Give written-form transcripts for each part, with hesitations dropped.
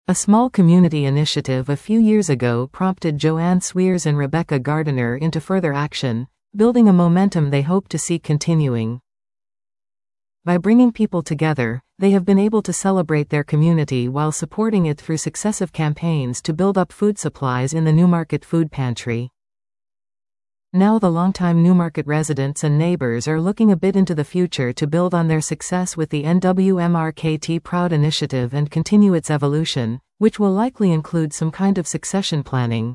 A small community initiative a few years ago prompted Joanne Sweers and Rebecca Gardiner into further action, building a momentum they hope to see continuing. By bringing people together, they have been able to celebrate their community while supporting it through successive campaigns to build up food supplies in the Newmarket Food Pantry. Now the longtime Newmarket residents and neighbors are looking a bit into the future to build on their success with the NWMRKT Proud initiative and continue its evolution, which will likely include some kind of succession planning.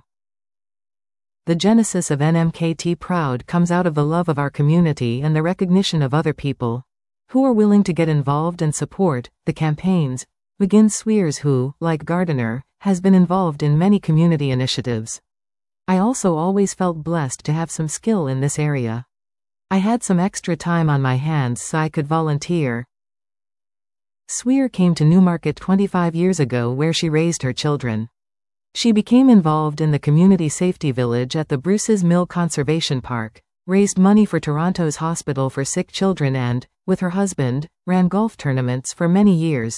The genesis of NMKT Proud comes out of the love of our community and the recognition of other people who are willing to get involved and support the campaigns. Begins Sweers, who, like Gardiner, has been involved in many community initiatives. I also always felt blessed to have some skill in this area. I had some extra time on my hands so I could volunteer. Sweer came to Newmarket 25 years ago where she raised her children. She became involved in the community safety village at the Bruce's Mill Conservation Park, raised money for Toronto's Hospital for Sick Children and, with her husband, ran golf tournaments for many years.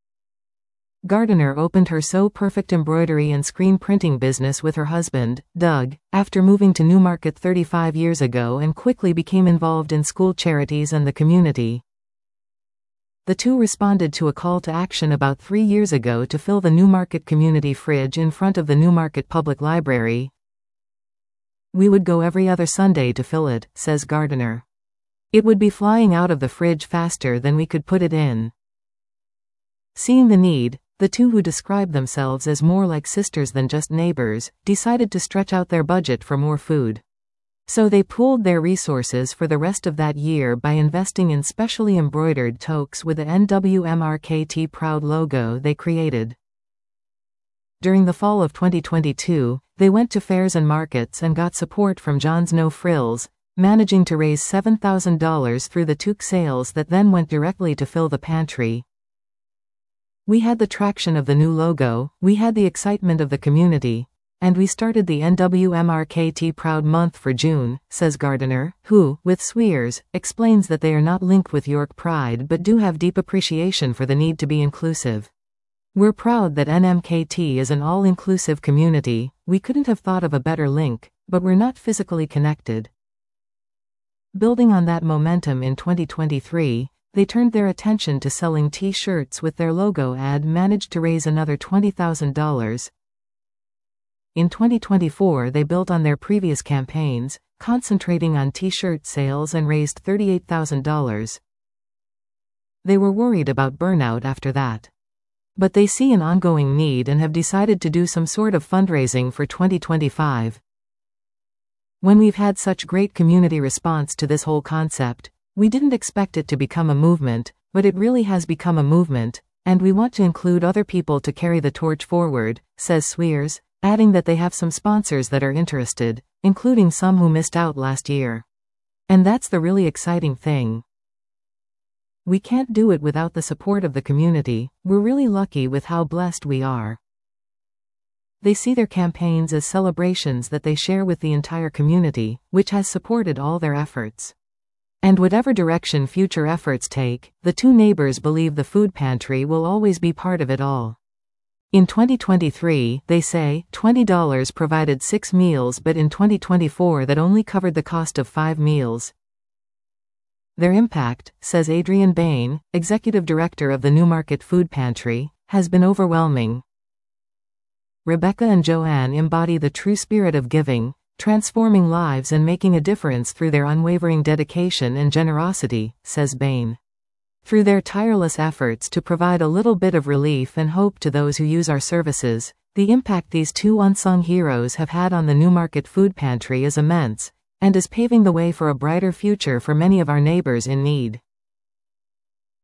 Gardiner opened her Sew Perfect embroidery and screen printing business with her husband, Doug, after moving to Newmarket 35 years ago and quickly became involved in school charities and the community. The two responded to a call to action about 3 years ago to fill the Newmarket community fridge in front of the Newmarket Public Library. We would go every other Sunday to fill it, says Gardiner. It would be flying out of the fridge faster than we could put it in. Seeing the need, the two, who describe themselves as more like sisters than just neighbors, decided to stretch out their budget for more food. So they pooled their resources for the rest of that year by investing in specially embroidered toques with the NWMRKT Proud logo they created. During the fall of 2022, they went to fairs and markets and got support from John's No Frills, managing to raise $7,000 through the toque sales that then went directly to fill the pantry. We had the traction of the new logo, we had the excitement of the community, and we started the NWMRKT Proud Month for June, says Gardiner, who, with Sweers, explains that they are not linked with York Pride but do have deep appreciation for the need to be inclusive. We're proud that NMKT is an all-inclusive community. We couldn't have thought of a better link, but we're not physically connected. Building on that momentum in 2023, they turned their attention to selling T-shirts with their logo and managed to raise another $20,000. In 2024 they built on their previous campaigns, concentrating on T-shirt sales and raised $38,000. They were worried about burnout after that. But they see an ongoing need and have decided to do some sort of fundraising for 2025. When we've had such great community response to this whole concept, we didn't expect it to become a movement, but it really has become a movement, and we want to include other people to carry the torch forward, says Sweers, adding that they have some sponsors that are interested, including some who missed out last year. And that's the really exciting thing. We can't do it without the support of the community. We're really lucky with how blessed we are. They see their campaigns as celebrations that they share with the entire community, which has supported all their efforts. And whatever direction future efforts take, the two neighbors believe the food pantry will always be part of it all. In 2023, they say, $20 provided 6 meals, but in 2024 that only covered the cost of 5 meals. Their impact, says Adrian Bain, executive director of the Newmarket Food Pantry, has been overwhelming. Rebecca and Joanne embody the true spirit of giving, transforming lives and making a difference through their unwavering dedication and generosity, says Bain. Through their tireless efforts to provide a little bit of relief and hope to those who use our services, the impact these two unsung heroes have had on the Newmarket Food Pantry is immense, and is paving the way for a brighter future for many of our neighbors in need.